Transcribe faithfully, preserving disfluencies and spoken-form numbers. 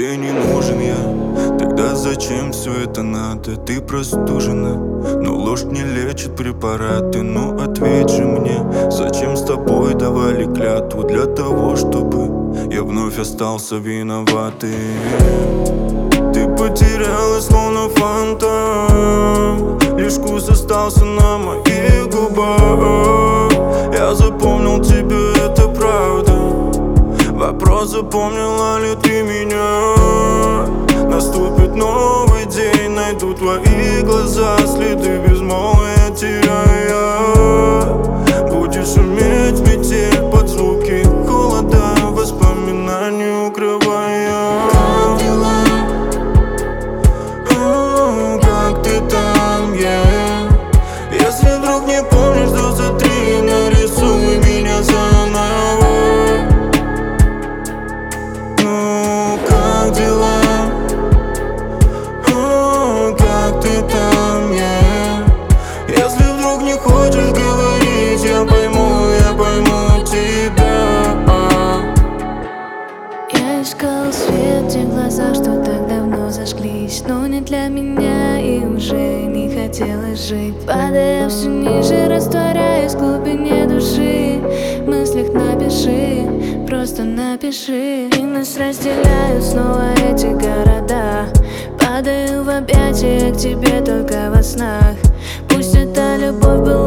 тебе не нужен я, тогда зачем все это надо? Ты простужена, но ложь не лечит препараты. Ну ответь же мне, зачем с тобой давали клятву? Для того, чтобы я вновь остался виноватым. Ты потерялась, словно фантом, лишь вкус остался на моих губах. Я запомнил тебя, это правда. Вопрос, запомнила ли ты меня? Наступит новый день, найду твои глаза, следы безмолвия теряя. Будешь шуметь метель под звуки холода, воспоминания укрывая. Как дела? О, как ты там, yeah? Если вдруг не помнишь, то затри, нарисуй меня заново. Ну, как дела? О, как ты там, yeah? Если вдруг не хочешь говорить, я пойму, я пойму тебя. Я искал свет в тех глазах, что так давно зажглись, но не для меня и уже не хотелось жить. Падая все ниже, растворяясь в глубине души, в мыслях напиши, просто напиши. И нас разделяют снова эти города. Падаю в объятия к тебе только во снах. Пусть эта любовь была